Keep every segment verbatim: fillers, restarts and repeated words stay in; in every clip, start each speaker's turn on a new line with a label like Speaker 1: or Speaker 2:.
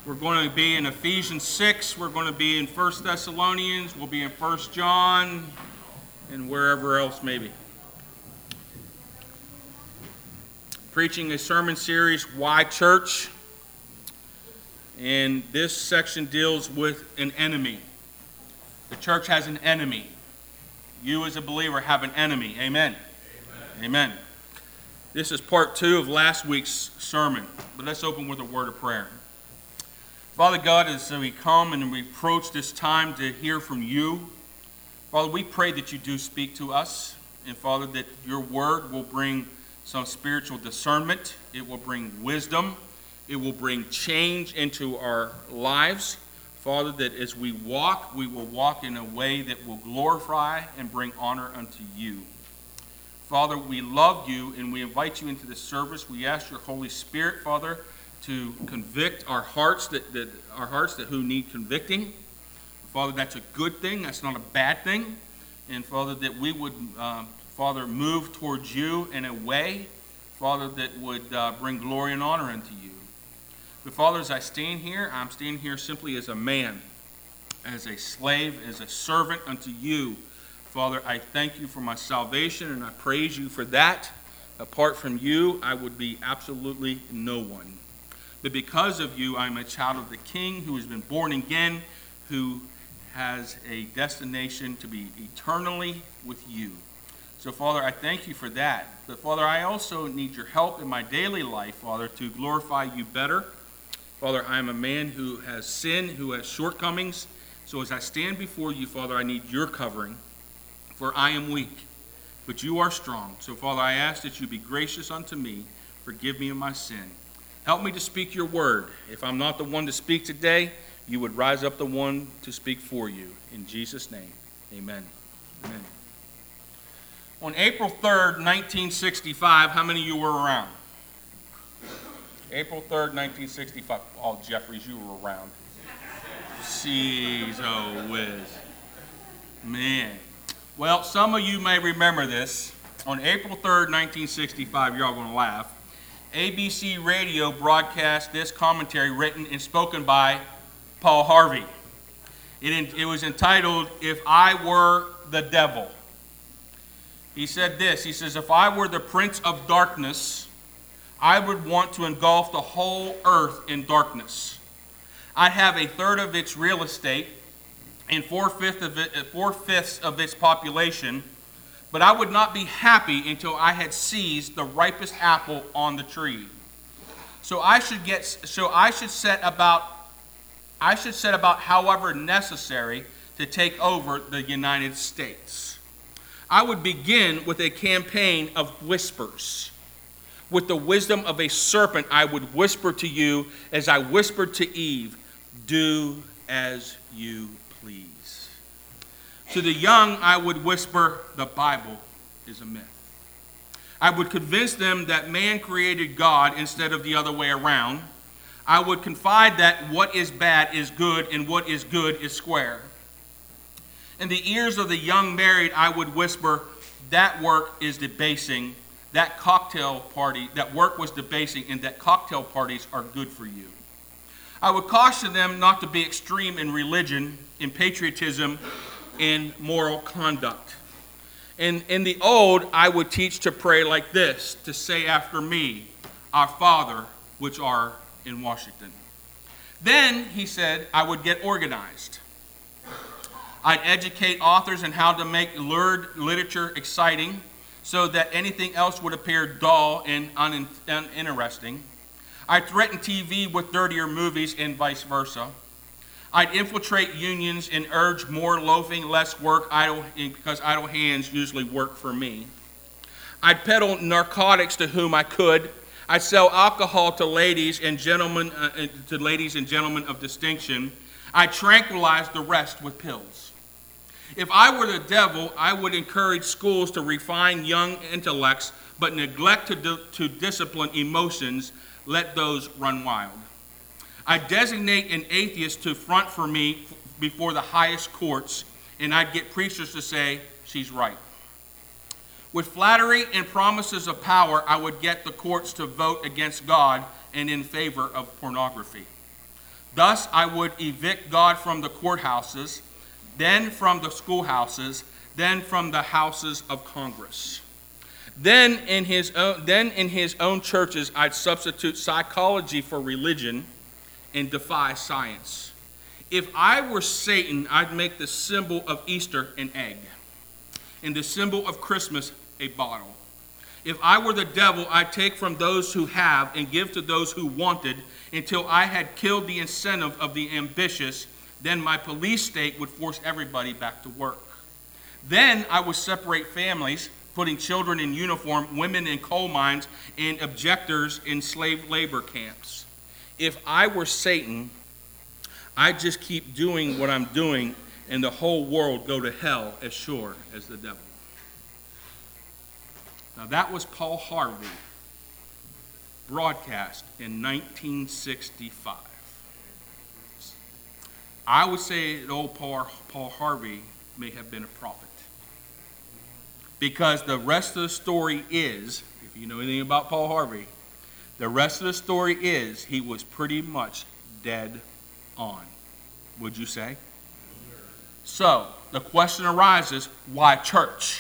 Speaker 1: We're going to be in Ephesians six. We're going to be in First Thessalonians. We'll be in First John and wherever else maybe. Preaching a sermon series, Why Church? And this section deals with an enemy. The church has an enemy. You as a believer have an enemy. Amen. Amen. Amen. This is part two of last week's sermon. But let's open with a word of prayer. Father God, as we come and we approach this time to hear from you, Father, we pray that you do speak to us. And Father, that your word will bring some spiritual discernment. It will bring wisdom. It will bring change into our lives. Father, that as we walk, we will walk in a way that will glorify and bring honor unto you. Father, we love you and we invite you into this service. We ask your Holy Spirit, Father, to convict our hearts that, that our hearts that who need convicting. Father, that's a good thing. That's not a bad thing. And Father, that we would, uh, Father, move towards you in a way, Father, that would uh, bring glory and honor unto you. But Father, as I stand here, I'm standing here simply as a man, as a slave, as a servant unto you. Father, I thank you for my salvation, and I praise you for that. Apart from you, I would be absolutely no one. But because of you, I'm a child of the King who has been born again, who has a destination to be eternally with you. So, Father, I thank you for that. But, Father, I also need your help in my daily life, Father, to glorify you better. Father, I am a man who has sinned, who has shortcomings. So as I stand before you, Father, I need your covering, for I am weak, but you are strong. So, Father, I ask that you be gracious unto me. Forgive me of my sin. Help me to speak your word. If I'm not the one to speak today, you would rise up the one to speak for you. In Jesus' name, amen. Amen. On April third, nineteen sixty-five, how many of you were around? April third, nineteen sixty-five. Oh, Jeffries, you were around. Jeez, oh, whiz. Man. Well, some of you may remember this. On April third, nineteen sixty-five, you're all going to laugh, A B C Radio broadcast this commentary written and spoken by Paul Harvey. It, it was entitled, If I Were the Devil. He said this, he says, if I were the prince of darkness, I would want to engulf the whole earth in darkness. I'd have a third of its real estate and four-fifths of, it, four-fifths of its population, but I would not be happy until I had seized the ripest apple on the tree. So I should get. So I should set about. I should set about, however necessary, to take over the United States. I would begin with a campaign of whispers. With the wisdom of a serpent, I would whisper to you as I whispered to Eve, do as you please. To the young, I would whisper, the Bible is a myth. I would convince them that man created God instead of the other way around. I would confide that what is bad is good and what is good is square. In the ears of the young married, I would whisper, that work is debasing. That cocktail party, that work was debasing, and that cocktail parties are good for you. I would caution them not to be extreme in religion, in patriotism, in moral conduct. And in the old, I would teach to pray like this, to say after me, Our Father, which are in Washington. Then, he said, I would get organized. I'd educate authors in how to make lurid literature exciting, so that anything else would appear dull and un uninteresting. I'd threaten T V with dirtier movies and vice versa. I'd infiltrate unions and urge more loafing, less work, idle, because idle hands usually work for me. I'd peddle narcotics to whom I could. I'd sell alcohol to ladies and gentlemen, uh, to ladies and gentlemen of distinction. I'd tranquilize the rest with pills. If I were the devil, I would encourage schools to refine young intellects, but neglect to, do, to discipline emotions, let those run wild. I designate an atheist to front for me before the highest courts, and I'd get preachers to say, she's right. With flattery and promises of power, I would get the courts to vote against God and in favor of pornography. Thus I would evict God from the courthouses, then from the schoolhouses, then from the houses of Congress. Then in his own, then in his own churches, I'd substitute psychology for religion and defy science. If I were Satan, I'd make the symbol of Easter an egg, and the symbol of Christmas a bottle. If I were the devil, I'd take from those who have and give to those who wanted until I had killed the incentive of the ambitious. Then my police state would force everybody back to work. Then I would separate families, putting children in uniform, women in coal mines, and objectors in slave labor camps. If I were Satan, I'd just keep doing what I'm doing, and the whole world go to hell as sure as the devil. Now that was Paul Harvey, broadcast in nineteen sixty-five. I would say that old Paul, Paul Harvey may have been a prophet. Because the rest of the story is, if you know anything about Paul Harvey, the rest of the story is he was pretty much dead on. Would you say? So, the question arises, why church?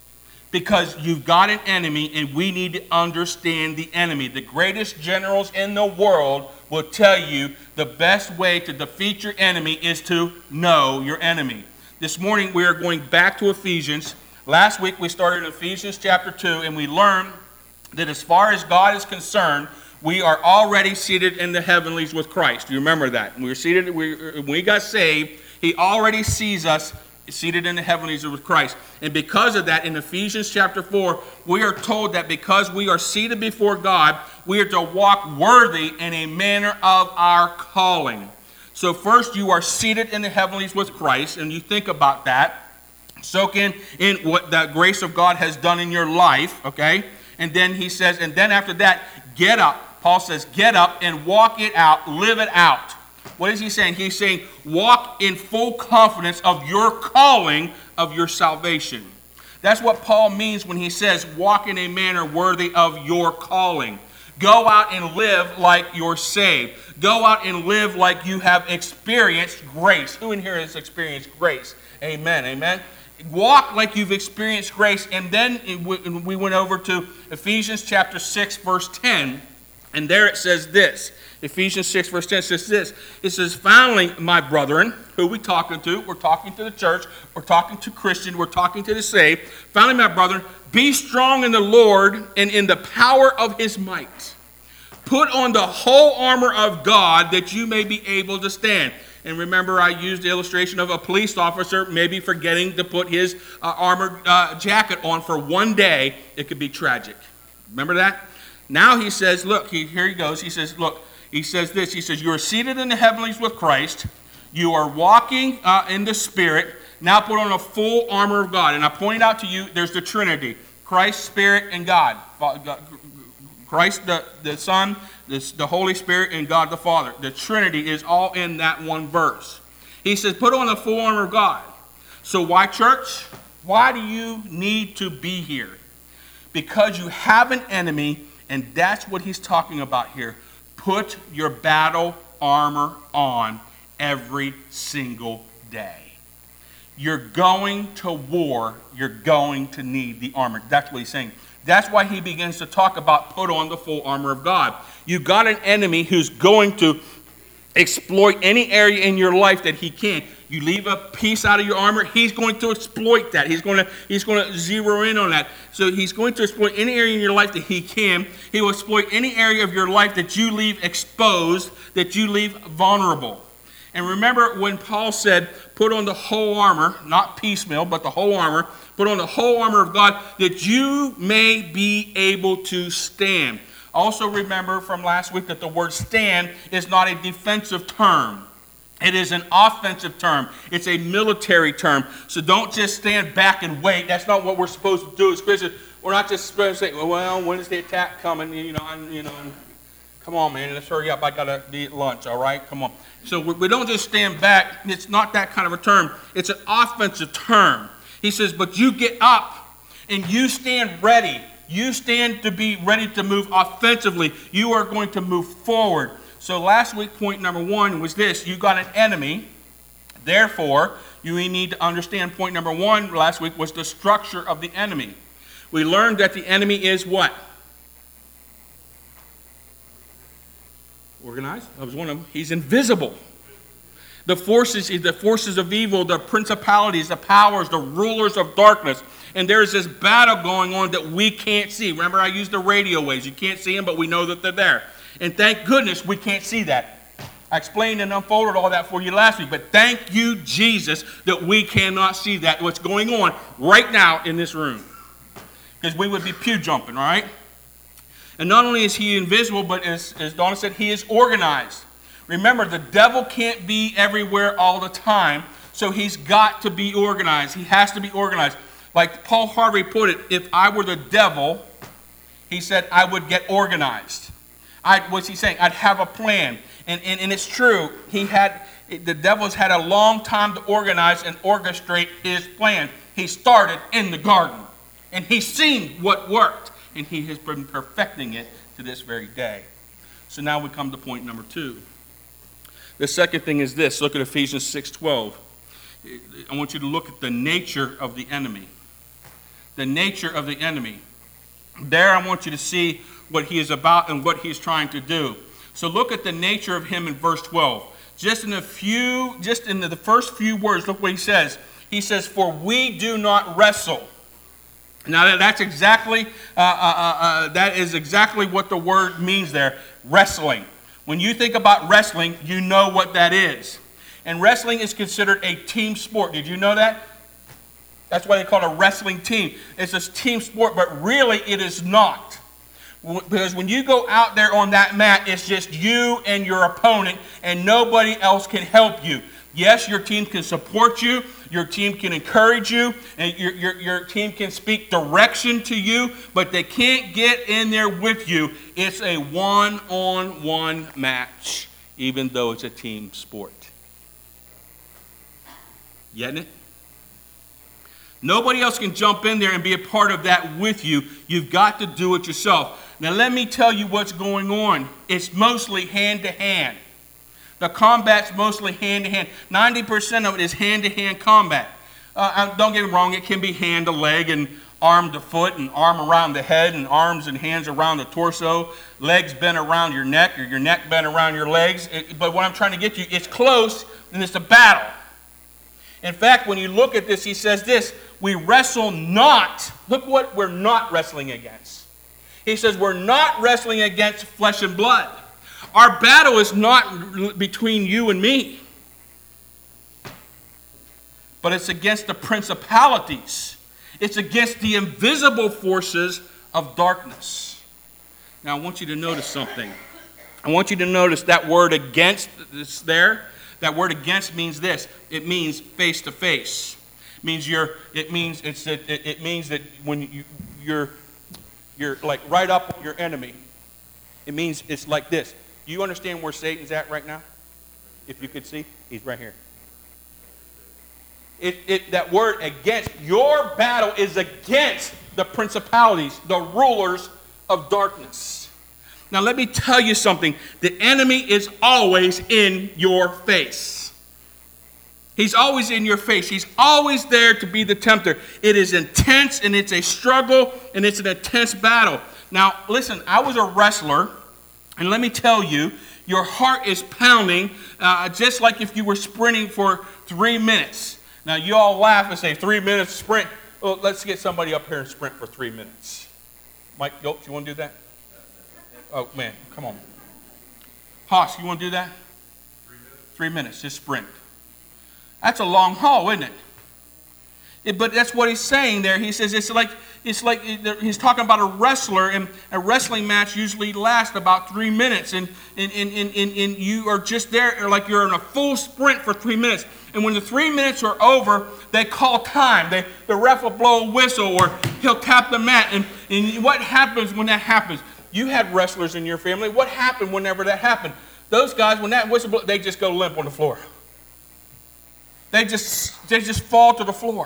Speaker 1: Because you've got an enemy and we need to understand the enemy. The greatest generals in the world will tell you the best way to defeat your enemy is to know your enemy. This morning we are going back to Ephesians. Last week we started in Ephesians chapter two, and we learned that as far as God is concerned, we are already seated in the heavenlies with Christ. Do you remember that? We were seated, we, when we got saved, he already sees us seated in the heavenlies with Christ. And because of that, in Ephesians chapter four, we are told that because we are seated before God, we are to walk worthy in a manner of our calling. So first, you are seated in the heavenlies with Christ, and you think about that. Soak in, in what the grace of God has done in your life, okay? And then he says, and then after that, get up. Paul says, get up and walk it out, live it out. What is he saying? He's saying, walk in full confidence of your calling, of your salvation. That's what Paul means when he says, walk in a manner worthy of your calling. Go out and live like you're saved. Go out and live like you have experienced grace. Who in here has experienced grace? Amen, amen. Walk like you've experienced grace. And then we went over to Ephesians chapter six, verse ten. And there it says this. Ephesians six, verse ten says this. It says, finally, my brethren, who are we talking to? We're talking to the church. We're talking to Christians. We're talking to the saved. Finally, my brethren, be strong in the Lord and in the power of his might. Put on the whole armor of God that you may be able to stand. And remember, I used the illustration of a police officer maybe forgetting to put his uh, armored uh, jacket on for one day. It could be tragic. Remember that? Now he says, look, he, here he goes. He says, look, he says this. He says, you are seated in the heavenlies with Christ. You are walking uh, in the Spirit. Now put on a full armor of God. And I pointed out to you, there's the Trinity. Christ, Spirit, and God. Christ, the, the Son, the, the Holy Spirit, and God the Father. The Trinity is all in that one verse. He says, put on the full armor of God. So why church? Why do you need to be here? Because you have an enemy, and that's what he's talking about here. Put your battle armor on every single day. You're going to war. You're going to need the armor. That's what he's saying. That's why he begins to talk about put on the full armor of God. You've got an enemy who's going to exploit any area in your life that he can. You leave a piece out of your armor, he's going to exploit that. He's going to, he's going to zero in on that. So he's going to exploit any area in your life that he can. He will exploit any area of your life that you leave exposed, that you leave vulnerable. And remember when Paul said, put on the whole armor, not piecemeal, but the whole armor, put on the whole armor of God that you may be able to stand. Also remember from last week that the word stand is not a defensive term. It is an offensive term. It's a military term. So don't just stand back and wait. That's not what we're supposed to do as Christians. We're not just supposed to say, well, when is the attack coming? You know, and, you know, and, come on, man, let's hurry up. I got to be at lunch, all right? Come on. So we, we don't just stand back. It's not that kind of a term. It's an offensive term. He says, but you get up and you stand ready. You stand to be ready to move offensively. You are going to move forward. So last week, point number one was this. You got an enemy. Therefore, you need to understand point number one last week was the structure of the enemy. We learned that the enemy is what? Organized? That was one of them. He's invisible. The forces, the forces of evil, the principalities, the powers, the rulers of darkness. And there's this battle going on that we can't see. Remember, I used the radio waves. You can't see them, but we know that they're there. And thank goodness we can't see that. I explained and unfolded all that for you last week. But thank you, Jesus, that we cannot see that, what's going on right now in this room. Because we would be pew jumping, all right? And not only is he invisible, but as, as Donna said, he is organized. Remember, the devil can't be everywhere all the time, so he's got to be organized. He has to be organized. Like Paul Harvey put it, if I were the devil, he said, I would get organized. I, what's he saying? I'd have a plan. And, and, and it's true. He had, the devil's had a long time to organize and orchestrate his plan. He started in the garden, and he's seen what worked, and he has been perfecting it to this very day. So now we come to point number two. The second thing is this. Look at Ephesians six twelve. I want you to look at the nature of the enemy. The nature of the enemy. There I want you to see what he is about and what he is trying to do. So look at the nature of him in verse twelve. Just in a few, just in the first few words, look what he says. He says, for we do not wrestle. Now that's exactly, uh, uh, uh, that is exactly what the word means there, wrestling. When you think about wrestling, you know what that is. And wrestling is considered a team sport. Did you know that? That's why they call it a wrestling team. It's a team sport, but really it is not. Because when you go out there on that mat, it's just you and your opponent, and nobody else can help you. Yes, your team can support you, your team can encourage you, and your, your, your team can speak direction to you, but they can't get in there with you. It's a one-on-one match, even though it's a team sport. Getting it? Nobody else can jump in there and be a part of that with you. You've got to do it yourself. Now let me tell you what's going on. It's mostly hand-to-hand. The combat's mostly hand-to-hand. ninety percent of it is hand-to-hand combat. Uh, don't get me wrong, it can be hand to leg and arm to foot and arm around the head and arms and hands around the torso, legs bent around your neck or your neck bent around your legs. It, but what I'm trying to get you, it's close and it's a battle. In fact, when you look at this, he says this, we wrestle not. Look what we're not wrestling against. He says we're not wrestling against flesh and blood. Our battle is not between you and me, but it's against the principalities. It's against the invisible forces of darkness. Now, I want you to notice something. I want you to notice that word against is there. That word against means this. It means face to face. It means you're. It means it's. It, it means that when you you're you're like right up with your enemy. It means it's like this. Do you understand where Satan's at right now? If you could see, he's right here. It, it, that word against, your battle is against the principalities, the rulers of darkness. Now let me tell you something. The enemy is always in your face. He's always in your face. He's always there to be the tempter. It is intense and it's a struggle and it's an intense battle. Now listen, I was a wrestler. And let me tell you, your heart is pounding uh, just like if you were sprinting for three minutes. Now, you all laugh and say, three minutes sprint. Well, let's get somebody up here and sprint for three minutes. Mike Yolks, you want to do that? Oh, man, come on. Haas, you want to do that? Three minutes. Three minutes, just sprint. That's a long haul, isn't it? it? But that's what he's saying there. He says it's like... It's like he's talking about a wrestler, and a wrestling match usually lasts about three minutes, and, and, and, and, and you are just there like you're in a full sprint for three minutes. And when the three minutes are over, they call time. They, the ref will blow a whistle, or he'll tap the mat. And, and what happens when that happens? You had wrestlers in your family. What happened whenever that happened? Those guys, when that whistle blows, they just go limp on the floor. They just, they just fall to the floor.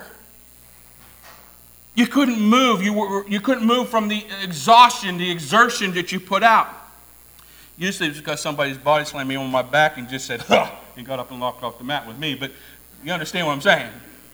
Speaker 1: You couldn't move. You, were, you couldn't move from the exhaustion, the exertion that you put out. Usually it's because somebody's body slammed me on my back and just said, huh, and got up and walked off the mat with me. But you understand what I'm saying?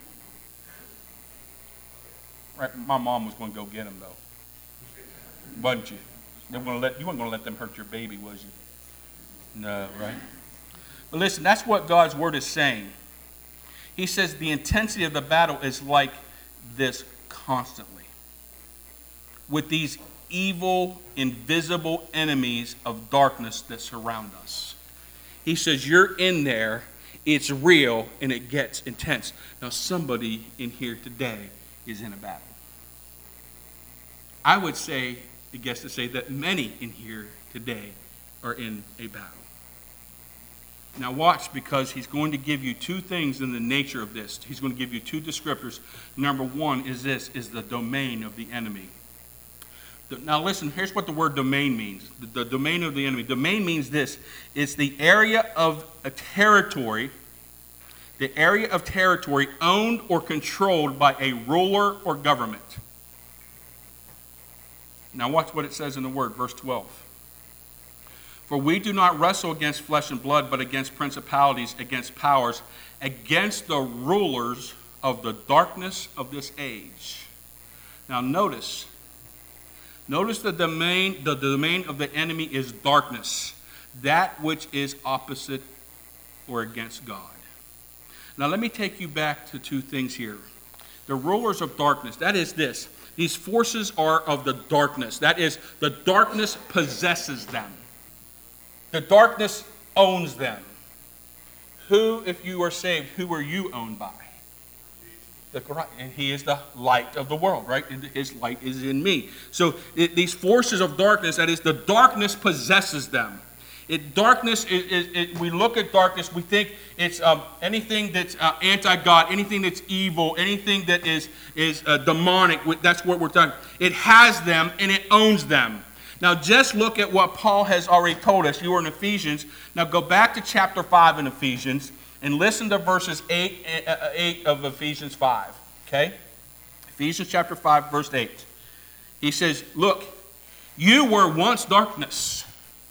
Speaker 1: Right? My mom was going to go get him, though. Wasn't you? They were gonna let, you weren't going to let them hurt your baby, was you? No, right? But listen, that's what God's word is saying. He says the intensity of the battle is like this constantly. With these evil, invisible enemies of darkness that surround us. He says, you're in there, it's real, and it gets intense. Now, somebody in here today is in a battle. I would say, I guess to say that many in here today are in a battle. Now watch, because he's going to give you two things in the nature of this. He's going to give you two descriptors. Number one is this, is the domain of the enemy. Now listen, here's what the word domain means. The, the domain of the enemy. Domain means this. It's the area of a territory, the area of territory owned or controlled by a ruler or government. Now watch what it says in the word, verse twelve. For we do not wrestle against flesh and blood, but against principalities, against powers, against the rulers of the darkness of this age. Now notice, Notice the domain, the domain of the enemy is darkness, that which is opposite or against God. Now let me take you back to two things here. The rulers of darkness, that is this. These forces are of the darkness. That is, the darkness possesses them. The darkness owns them. Who, if you are saved, who are you owned by? The, and he is the light of the world, right? His light is in me. So it, these forces of darkness, that is, the darkness possesses them. It, darkness, is, is, it, we look at darkness, we think it's um, anything that's uh, anti-God, anything that's evil, anything that is, is uh, demonic. That's what we're talking. It has them and it owns them. Now just look at what Paul has already told us. You are in Ephesians. Now go back to chapter five in Ephesians. And listen to verses eight, eight of Ephesians five, okay? Ephesians chapter five, verse eight. He says, look, you were once darkness.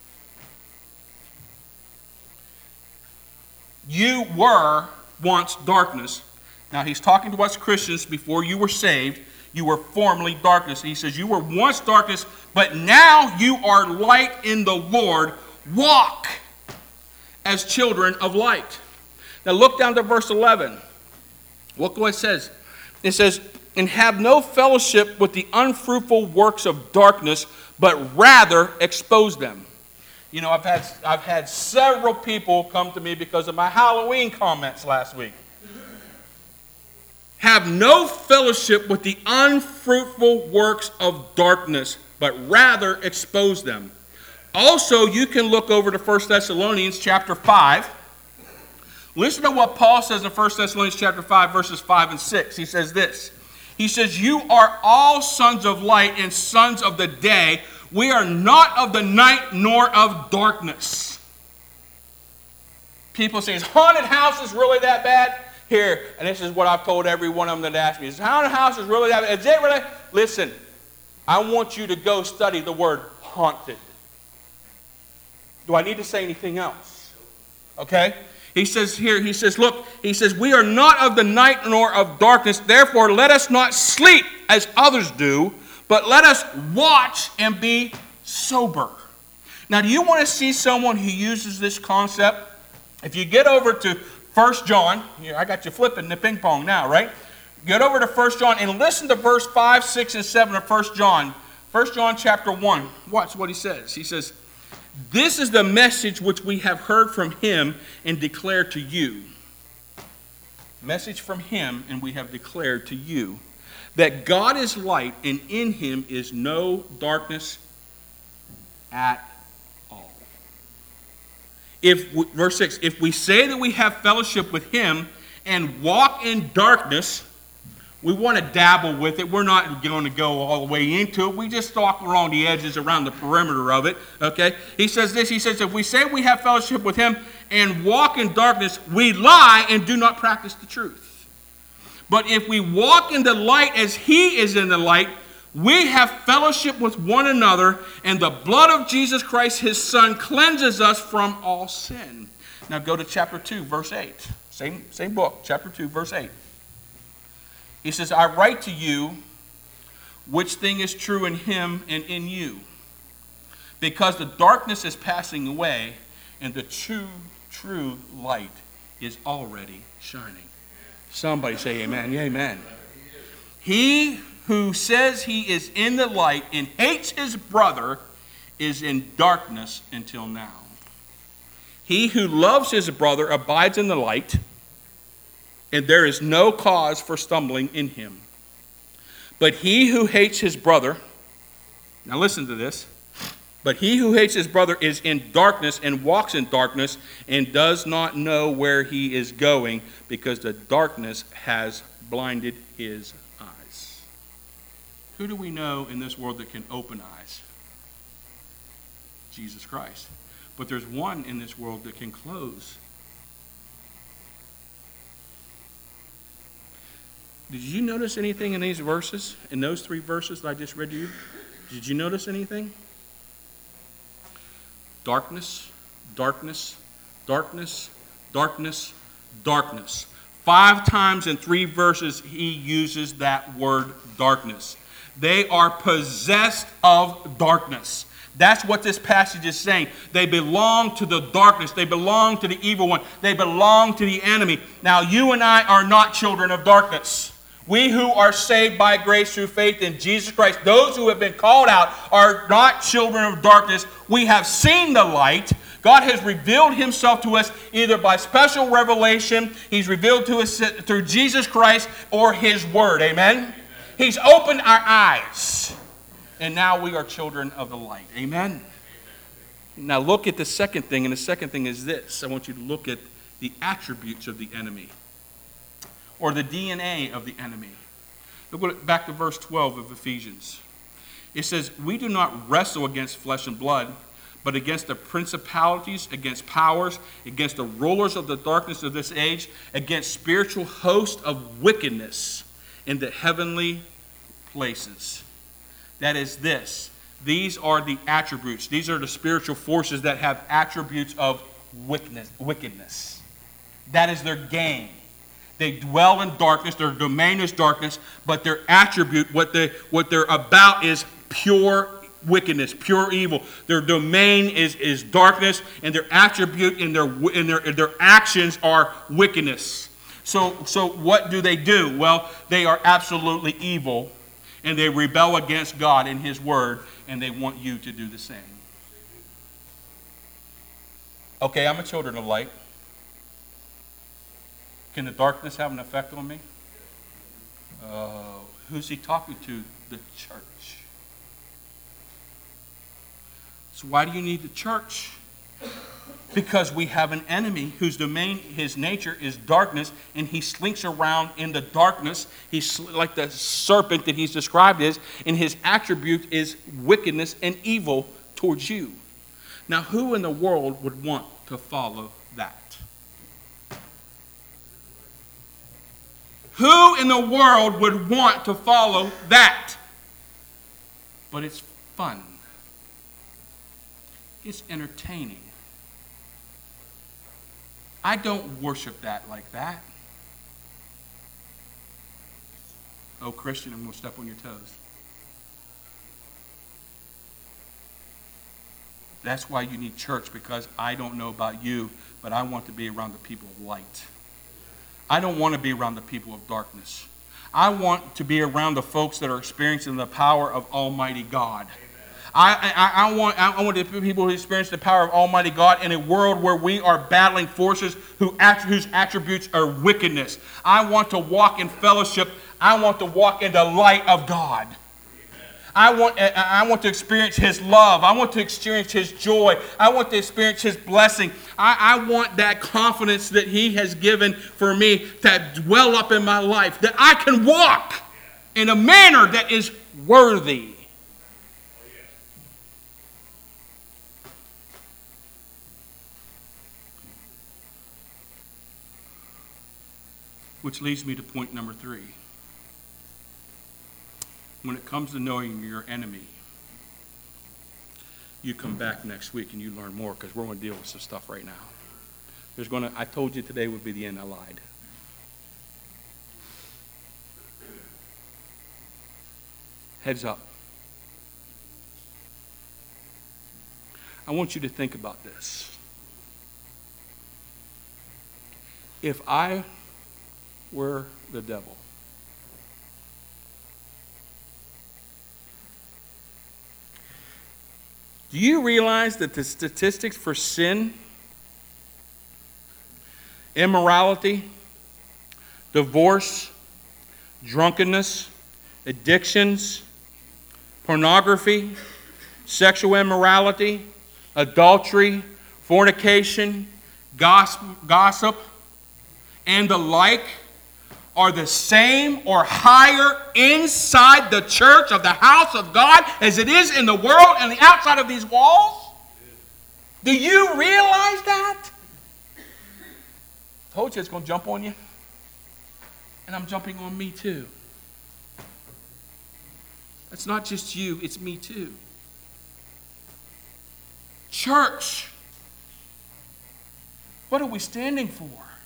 Speaker 1: You were once darkness. Now he's talking to us Christians before you were saved. You were formerly darkness. He says, you were once darkness, but now you are light in the Lord. Walk as children of light. Now look down to verse eleven. Look what it says. It says, and have no fellowship with the unfruitful works of darkness, but rather expose them. You know, I've had, I've had several people come to me because of my Halloween comments last week. Have no fellowship with the unfruitful works of darkness, but rather expose them. Also, you can look over to First Thessalonians chapter five. Listen to what Paul says in First Thessalonians chapter five, verses five and six. He says this. He says, you are all sons of light and sons of the day. We are not of the night nor of darkness. People say, is haunted houses really that bad? Here, and this is what I've told every one of them that asked me. Is haunted houses really that bad? Is it really? Listen, I want you to go study the word haunted. Do I need to say anything else? Okay? He says here, he says, look, he says, we are not of the night nor of darkness. Therefore, let us not sleep as others do, but let us watch and be sober. Now, do you want to see someone who uses this concept? If you get over to First John, here, I got you flipping the ping pong now, right? Get over to First John and listen to verse five, six, and seven of First John. First John chapter one. Watch what he says. He says, this is the message which we have heard from him and declared to you. Message from him and we have declared to you. That God is light and in him is no darkness at all. If, verse six, if we say that we have fellowship with him and walk in darkness, we want to dabble with it. We're not going to go all the way into it. We just walk around the edges, around the perimeter of it. Okay? He says this. He says, if we say we have fellowship with him and walk in darkness, we lie and do not practice the truth. But if we walk in the light as he is in the light, We have fellowship with one another, and the blood of Jesus Christ, his Son, cleanses us from all sin. Now go to chapter two, verse eight. Same, same book, chapter two, verse eight. He says, I write to you which thing is true in him and in you, because the darkness is passing away, and the true, true light is already shining. Somebody say amen. Amen. He who says he is in the light and hates his brother is in darkness until now. He who loves his brother abides in the light, and there is no cause for stumbling in him. But he who hates his brother, now listen to this, but he who hates his brother is in darkness and walks in darkness and does not know where he is going, because the darkness has blinded his eyes. Who do we know in this world that can open eyes? Jesus Christ. But there's one in this world that can close. Did you notice anything in these verses, in those three verses that I just read to you? Did you notice anything? Darkness, darkness, darkness, darkness, darkness. Five times in three verses he uses that word darkness. They are possessed of darkness. That's what this passage is saying. They belong to the darkness. They belong to the evil one. They belong to the enemy. Now, you and I are not children of darkness. We who are saved by grace through faith in Jesus Christ, those who have been called out, are not children of darkness. We have seen the light. God has revealed himself to us either by special revelation, he's revealed to us through Jesus Christ, or his word. Amen? Amen. He's opened our eyes. And now we are children of the light. Amen? Amen? Now look at the second thing, and the second thing is this. I want you to look at the attributes of the enemy, or the D N A of the enemy. Look back to verse twelve of Ephesians. It says, we do not wrestle against flesh and blood, but against the principalities, against powers, against the rulers of the darkness of this age, against spiritual hosts of wickedness in the heavenly places. That is this. These are the attributes. These are the spiritual forces that have attributes of wickedness. That is their game. They dwell in darkness. Their domain is darkness, but their attribute, what, they, what they're about, is pure wickedness, pure evil. Their domain is, is darkness, and their attribute and their, and their, and their actions are wickedness. So, so what do they do? Well, they are absolutely evil, and they rebel against God and his word, and they want you to do the same. Okay, I'm a children of light. Can the darkness have an effect on me? Uh, who's he talking to? The church. So why do you need the church? Because we have an enemy whose domain, his nature is darkness, and he slinks around in the darkness. He's like the serpent that he's described as, and his attribute is wickedness and evil towards you. Now, who in the world would want to follow that? Who in the world would want to follow that? But it's fun. It's entertaining. I don't worship that like that. Oh, Christian, I'm going to step on your toes. That's why you need church, because I don't know about you, but I want to be around the people of light. I don't want to be around the people of darkness. I want to be around the folks that are experiencing the power of Almighty God. I, I, I, want, I want the people who experience the power of Almighty God in a world where we are battling forces who, whose attributes are wickedness. I want to walk in fellowship. I want to walk in the light of God. I want, I want to experience his love. I want to experience his joy. I want to experience his blessing. I, I want that confidence that he has given for me to dwell up in my life, that I can walk in a manner that is worthy. Which leads me to point number three. when it comes to knowing your enemy, you come back next week and you learn more, because we're going to deal with some stuff right now. There's going to, I told you today would be the end. I lied. Heads up. I want you to think about this. If I were the devil, do you realize that the statistics for sin, immorality, divorce, drunkenness, addictions, pornography, sexual immorality, adultery, fornication, gossip, gossip, and the like are the same or higher inside the church of the house of God as it is in the world and the outside of these walls? Do you realize that? I told you it's going to jump on you. And I'm jumping on me too. It's not just you, it's me too. Church, what are we standing for?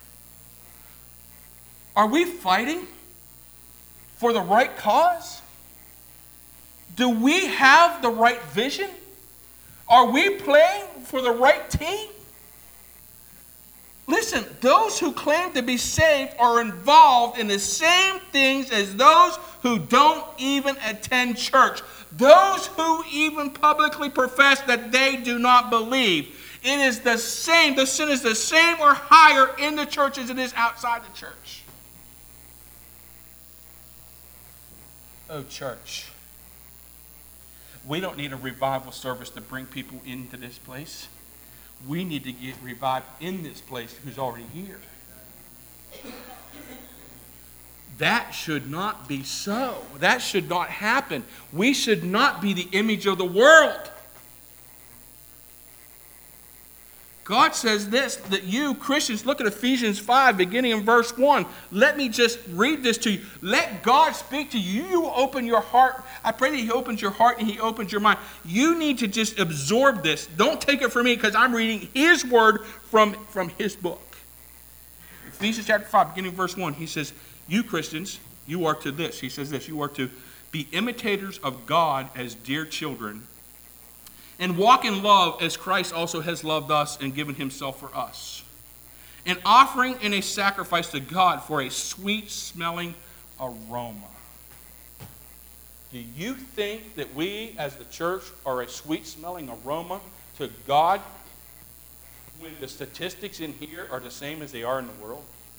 Speaker 1: Are we fighting for the right cause? Do we have the right vision? Are we playing for the right team? Listen, those who claim to be saved are involved in the same things as those who don't even attend church. Those who even publicly profess that they do not believe. It is the same. The sin is the same or higher in the church as it is outside the church. Oh, church. We don't need a revival service to bring people into this place. We need to get revived in this place who's already here. That should not be so. That should not happen. We should not be the image of the world. God says this, that you, Christians, look at Ephesians five, beginning in verse one. Let me just read this to you. Let God speak to you. You open your heart. I pray that He opens your heart and He opens your mind. You need to just absorb this. Don't take it from me, because I'm reading His word from, from His book. Ephesians chapter five, beginning in verse one, he says, you Christians, you are to this. He says this, you are to be imitators of God as dear children, and walk in love as Christ also has loved us and given Himself for us, an offering and a sacrifice to God for a sweet-smelling aroma. Do you think that we as the church are a sweet-smelling aroma to God when the statistics in here are the same as they are in the world?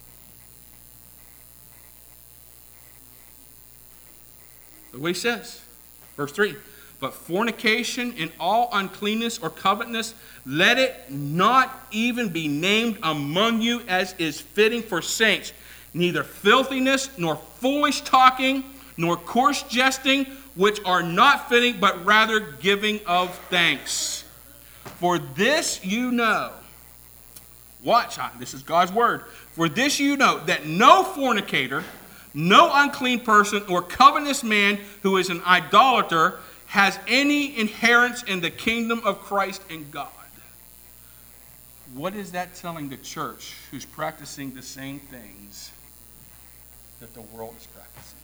Speaker 1: Look what he says. Verse three. But fornication and all uncleanness or covetousness, let it not even be named among you as is fitting for saints. Neither filthiness, nor foolish talking, nor coarse jesting, which are not fitting, but rather giving of thanks. For this you know. Watch, this is God's word. For this you know, that no fornicator, no unclean person, or covetous man who is an idolater has any inheritance in the kingdom of Christ and God. What is that telling the church who's practicing the same things that the world is practicing?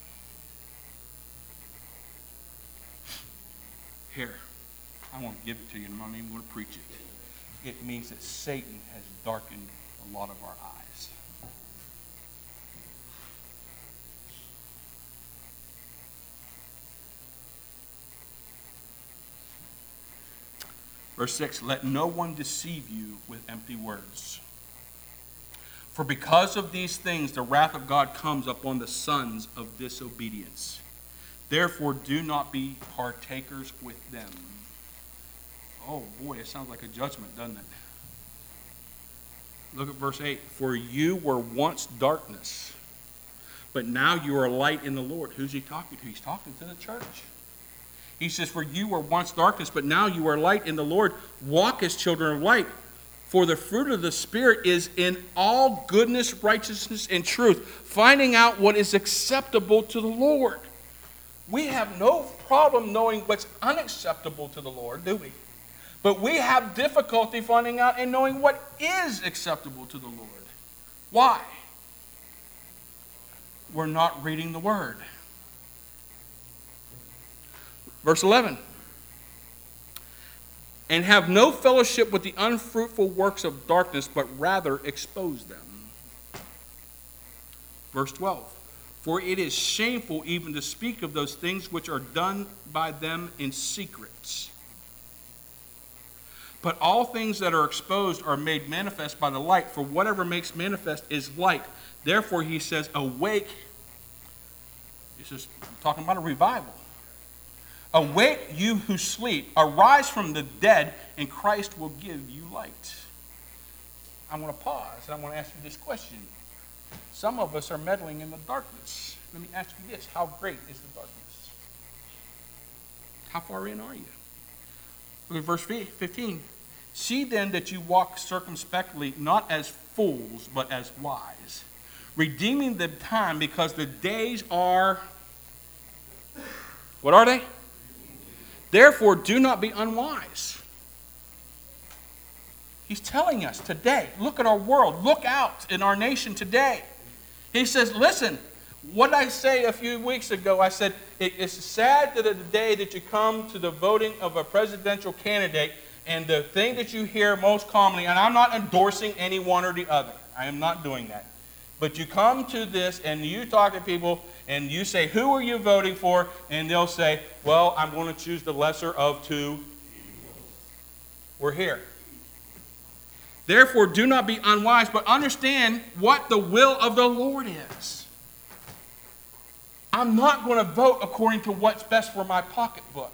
Speaker 1: Here, I want to give it to you, and I'm not even going to preach it. It means that Satan has darkened a lot of our eyes. Verse six, let no one deceive you with empty words. For because of these things, the wrath of God comes upon the sons of disobedience. Therefore, do not be partakers with them. Oh boy, it sounds like a judgment, doesn't it? Look at verse eight. For you were once darkness, but now you are light in the Lord. Who's he talking to? He's talking to the church. He says, for you were once darkness, but now you are light in the Lord. Walk as children of light. For the fruit of the Spirit is in all goodness, righteousness, and truth, finding out what is acceptable to the Lord. We have no problem knowing what's unacceptable to the Lord, do we? But we have difficulty finding out and knowing what is acceptable to the Lord. Why? We're not reading the Word. Verse eleven. And have no fellowship with the unfruitful works of darkness, but rather expose them. Verse twelve. For it is shameful even to speak of those things which are done by them in secret. But all things that are exposed are made manifest by the light, for whatever makes manifest is light. Therefore, he says, awake. This is talking about a revival. Awake, you who sleep. Arise from the dead, and Christ will give you light. I want to pause, and I want to ask you this question. Some of us are meddling in the darkness. Let me ask you this. How great is the darkness? How far in are you? Look at verse fifteen. See then that you walk circumspectly, not as fools, but as wise, redeeming the time, because the days are... What are they? Therefore, do not be unwise. He's telling us today, look at our world, look out in our nation today. He says, listen, what did I say a few weeks ago? I said, it, it's sad that the day that you come to the voting of a presidential candidate, and the thing that you hear most commonly, and I'm not endorsing any one or the other. I am not doing that. But you come to this and you talk to people and you say, who are you voting for? And they'll say, well, I'm going to choose the lesser of two. We're here. Therefore, do not be unwise, but understand what the will of the Lord is. I'm not going to vote according to what's best for my pocketbook.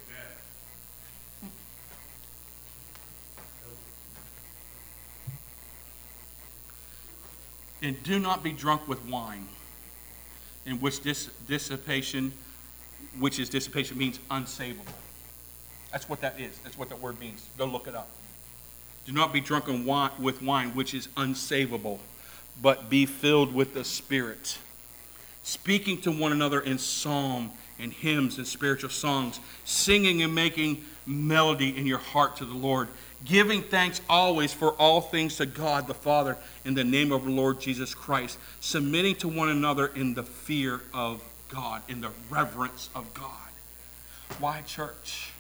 Speaker 1: And do not be drunk with wine, in which dis- dissipation, which is dissipation, means unsavable. That's what that is. That's what that word means. Go look it up. Do not be drunken wine, with wine, which is unsavable, but be filled with the Spirit, speaking to one another in psalm and hymns and spiritual songs, singing and making melody in your heart to the Lord, giving thanks always for all things to God the Father in the name of the Lord Jesus Christ, submitting to one another in the fear of God, in the reverence of God. Why, church?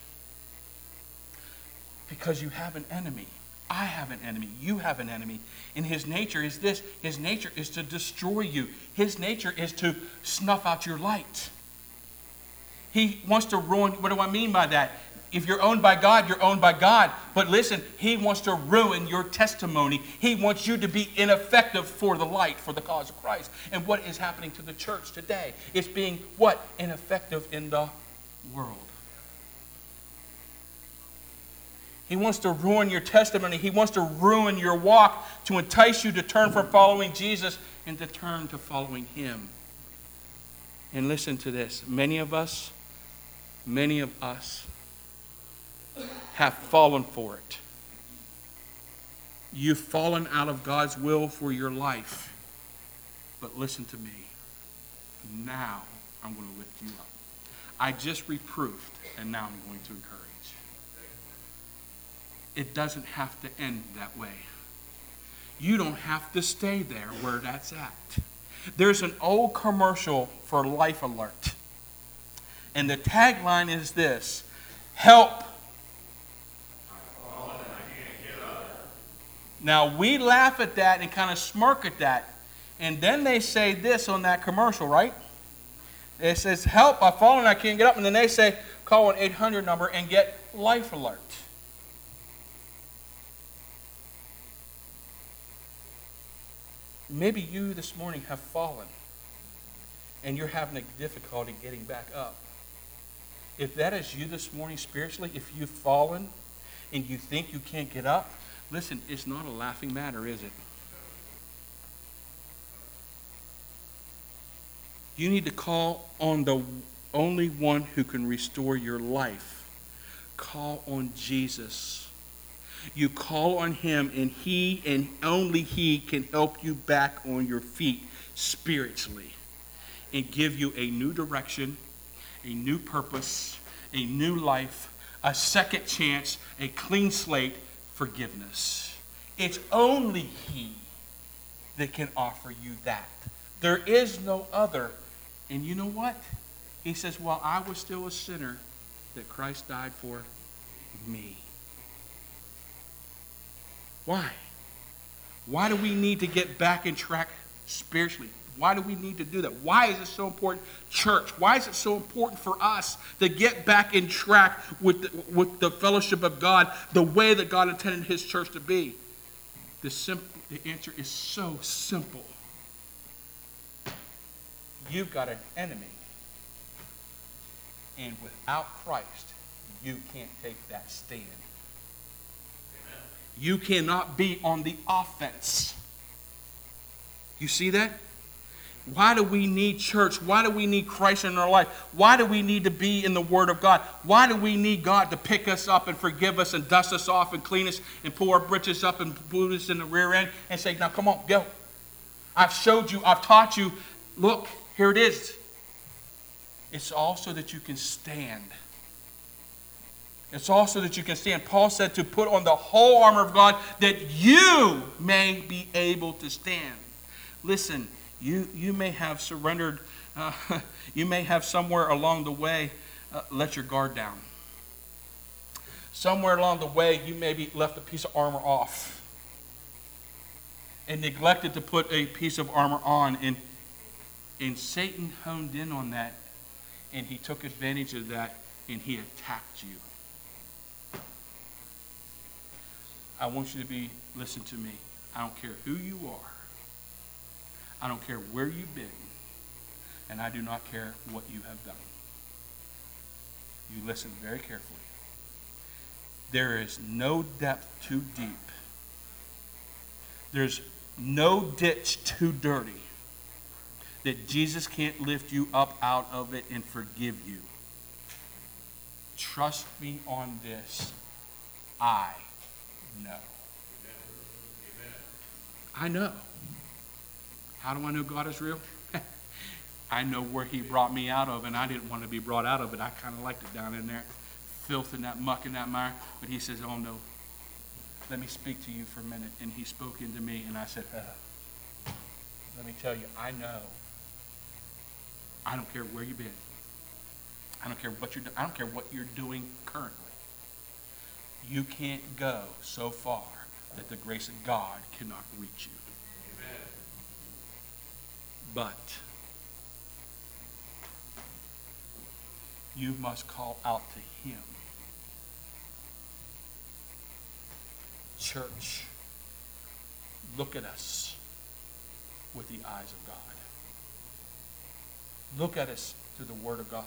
Speaker 1: Because you have an enemy. I have an enemy. You have an enemy. And his nature is this. His nature is to destroy you. His nature is to snuff out your light. He wants to ruin. What do I mean by that? If you're owned by God, you're owned by God. But listen, he wants to ruin your testimony. He wants you to be ineffective for the light, for the cause of Christ. And what is happening to the church today? It's being what? Ineffective in the world. He wants to ruin your testimony. He wants to ruin your walk, to entice you to turn from following Jesus and to turn to following him. And listen to this. Many of us, many of us have fallen for it. You've fallen out of God's will for your life. But listen to me. Now I'm going to lift you up. I just reproved, and now I'm going to encourage. It doesn't have to end that way. You don't have to stay there where that's at. There's an old commercial for Life Alert. And the tagline is this: help. Now, we laugh at that and kind of smirk at that. And then they say this on that commercial, right? It says, help, I've fallen, I can't get up. And then they say, call an eight hundred number and get Life Alert. Maybe you this morning have fallen and you're having a difficulty getting back up. If that is you this morning spiritually, if you've fallen and you think you can't get up, listen, it's not a laughing matter, is it? You need to call on the only one who can restore your life. Call on Jesus. You call on him, and he and only he can help you back on your feet spiritually and give you a new direction a new purpose, a new life, a second chance, a clean slate, forgiveness. It's only He that can offer you that. There is no other. And you know what? He says, while I was still a sinner, that Christ died for me. Why? Why do we need to get back in track spiritually? Why do we need to do that? Why is it so important, church? Why is it so important for us to get back in track with the, with the fellowship of God, the way that God intended His church to be? The, simple, the answer is so simple. You've got an enemy. And without Christ, you can't take that stand. Amen. You cannot be on the offense. You see that? Why do we need church? Why do we need Christ in our life? Why do we need to be in the Word of God? Why do we need God to pick us up and forgive us and dust us off and clean us and pull our britches up and boot us in the rear end and say, now come on, go. I've showed you, I've taught you. Look, here it is. It's also that you can stand. It's also that you can stand. Paul said to put on the whole armor of God that you may be able to stand. Listen, you, you may have surrendered, uh, you may have somewhere along the way uh, let your guard down. Somewhere along the way you maybe left a piece of armor off and neglected to put a piece of armor on, and, and Satan honed in on that. And he took advantage of that, and he attacked you. I want you to be, listen to me. I don't care who you are. I don't care where you've been. And I do not care what you have done. You listen very carefully. There is no depth too deep. There's no ditch too dirty that Jesus can't lift you up out of it and forgive you. Trust me on this. I know. Amen. I know. How do I know God is real? I know where He brought me out of, and I didn't want to be brought out of it. I kind of liked it down in there, filth and that muck and that mire. But He says, oh no, let me speak to you for a minute. And He spoke into me, and I said, uh, let me tell you, I know. I don't care where you've been. I don't care what you're doing. I don't care what you're doing currently. You can't go so far that the grace of God cannot reach you. Amen. But you must call out to Him. Church, look at us with the eyes of God. Look at us through the Word of God.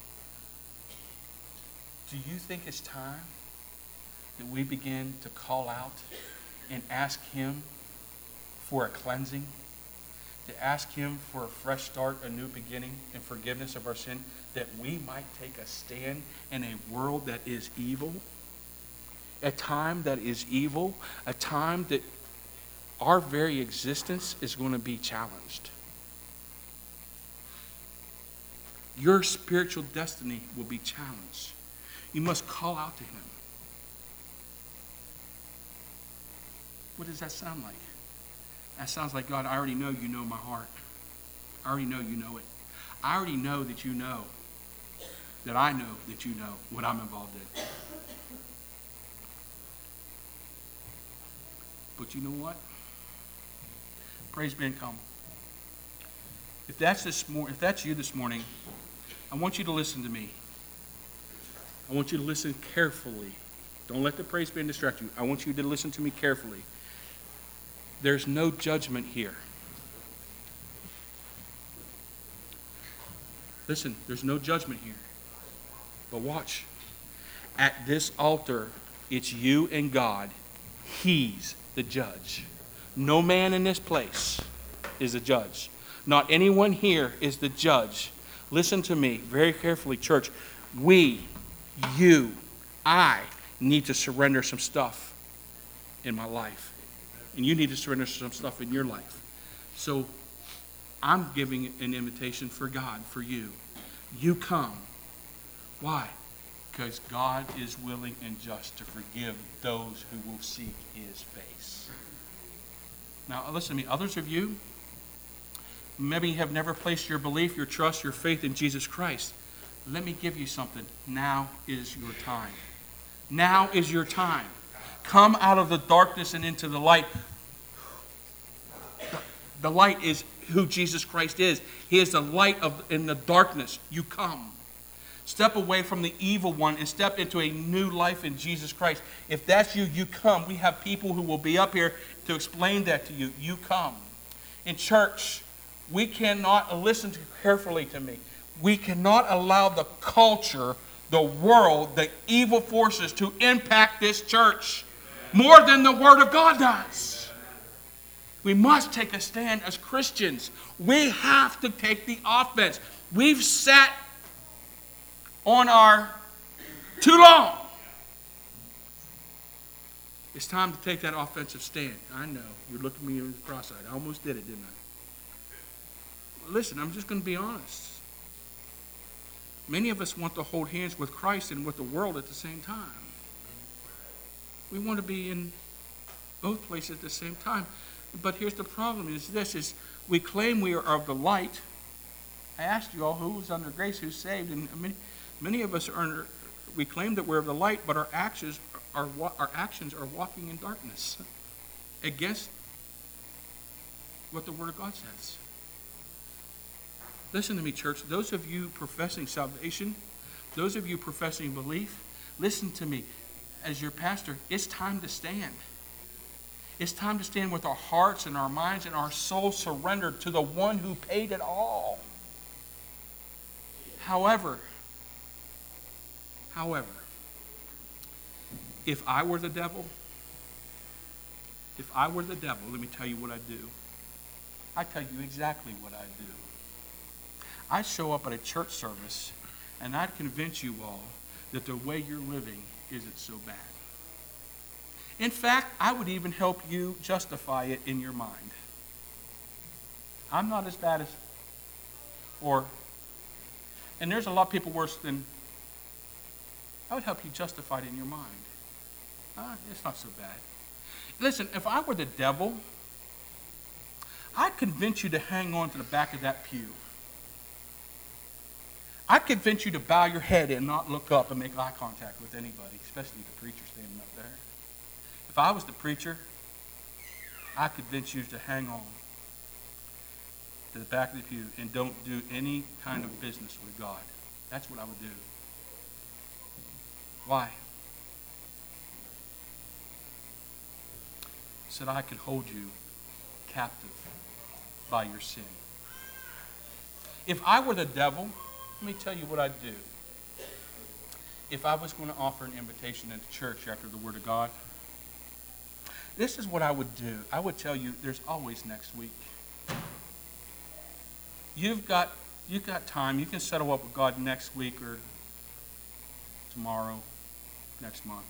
Speaker 1: Do you think it's time that we begin to call out and ask Him for a cleansing? To ask Him for a fresh start, a new beginning, and forgiveness of our sin, that we might take a stand in a world that is evil? A time that is evil, a time that our very existence is going to be challenged. Your spiritual destiny will be challenged. You must call out to Him. What does that sound like? That sounds like, God, I already know you know my heart. I already know you know it. I already know that you know that I know that you know what I'm involved in. But you know what? Praise band, come. If that's this mor- if that's you this morning, I want you to listen to me. I want you to listen carefully. Don't let the praise band distract you. I want you to listen to me carefully. There's no judgment here. Listen, there's no judgment here. But watch. At this altar, it's you and God. He's the judge. No man in this place is the judge. Not anyone here is the judge. Listen to me very carefully, church. We, you, I need to surrender some stuff in my life. And you need to surrender some stuff in your life. So I'm giving an invitation for God, for you. You come Why? Because God is willing and just to forgive those who will seek his face. Now, listen to me. Others of you, maybe have never placed your belief, your trust, your faith in Jesus Christ. Let me give you something. Now is your time. Now is your time. Come out of the darkness and into the light. The light is who Jesus Christ is. He is the light of in the darkness. You come. Step away from the evil one and step into a new life in Jesus Christ. If that's you, you come. We have people who will be up here to explain that to you. You come. In church, we cannot, listen carefully to me, we cannot allow the culture, the world, the evil forces to impact this church more than the Word of God does. We must take a stand as Christians. We have to take the offense. We've sat on our too long. It's time to take that offensive stand. I know. You're looking at me in the cross-eyed. I almost did it, didn't I? Listen, I'm just going to be honest. Many of us want to hold hands with Christ and with the world at the same time. We want to be in both places at the same time. But here's the problem is this, is we claim we are of the light. I asked you all who's under grace, who's saved, and many, many of us are under, we claim that we're of the light, but our actions are, our actions are walking in darkness against what the Word of God says. Listen to me, church. Those of you professing salvation, those of you professing belief, listen to me. As your pastor, it's time to stand. It's time to stand with our hearts and our minds and our souls surrendered to the one who paid it all. However, however, if I were the devil, if I were the devil, let me tell you what I'd do. I'd tell you exactly what I'd do. I'd show up at a church service and I'd convince you all that the way you're living isn't so bad. In fact, I would even help you justify it in your mind. I'm not as bad as, or, and there's a lot of people worse than, I would help you justify it in your mind. Uh, it's not so bad. Listen, if I were the devil, I'd convince you to hang on to the back of that pew. I'd convince you to bow your head and not look up and make eye contact with anybody, especially the preacher standing up there. If I was the preacher, I'd convince you to hang on to the back of the pew and don't do any kind of business with God. That's what I would do. Why? So that I can hold you captive by your sin. If I were the devil, let me tell you what I'd do. If I was going to offer an invitation into church after the Word of God, this is what I would do. I would tell you there's always next week. You've got, you've got time. You can settle up with God next week or tomorrow, next month.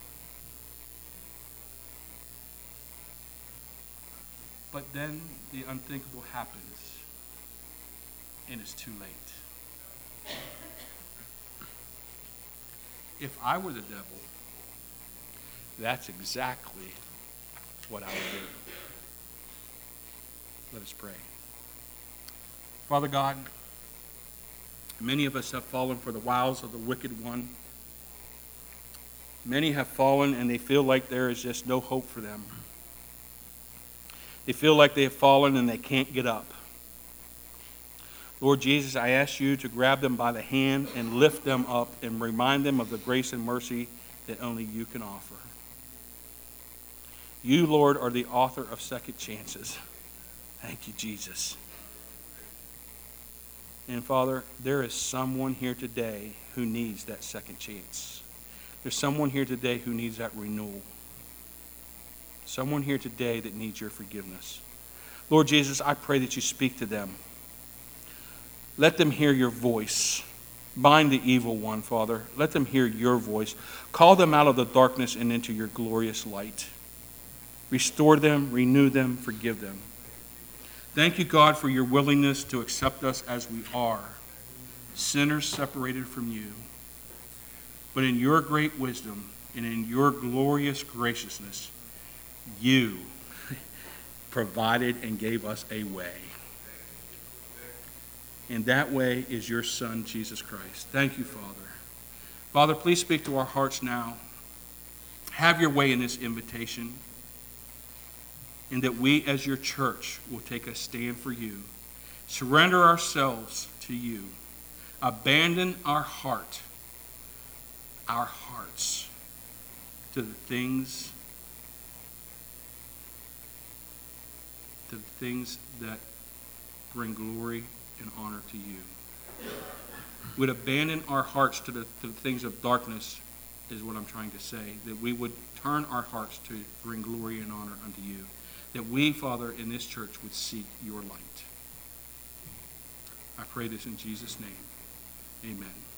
Speaker 1: But then the unthinkable happens, and it's too late. If I were the devil, that's exactly what I would do. Let us pray. Father God, many of us have fallen for the wiles of the wicked one. Many have fallen and they feel like there is just no hope for them. They feel like they have fallen and they can't get up. Lord Jesus, I ask you to grab them by the hand and lift them up and remind them of the grace and mercy that only you can offer. You, Lord, are the author of second chances. Thank you, Jesus. And Father, there is someone here today who needs that second chance. There's someone here today who needs that renewal. Someone here today that needs your forgiveness. Lord Jesus, I pray that you speak to them. Let them hear your voice. Bind the evil one, Father. Let them hear your voice. Call them out of the darkness and into your glorious light. Restore them, renew them, forgive them. Thank you, God, for your willingness to accept us as we are, sinners separated from you. But in your great wisdom and in your glorious graciousness, you provided and gave us a way. And that way is your Son, Jesus Christ. Thank you, Father. Father, please speak to our hearts now. Have your way in this invitation. And that we as your church will take a stand for you. Surrender ourselves to you. Abandon our heart, our hearts, to the things, to the things that bring glory and honor to you. Would abandon our hearts to the, to the things of darkness, is what I'm trying to say. That we would turn our hearts to bring glory and honor unto you. That we, Father, in this church would seek your light. I pray this in Jesus' name. Amen.